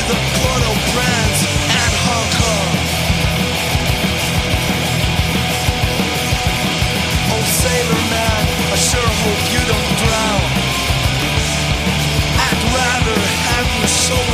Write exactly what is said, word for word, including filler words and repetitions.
either Port-au-Prince and Hong Kong. Oh sailor man, I sure hope you don't drown. I'd rather have you so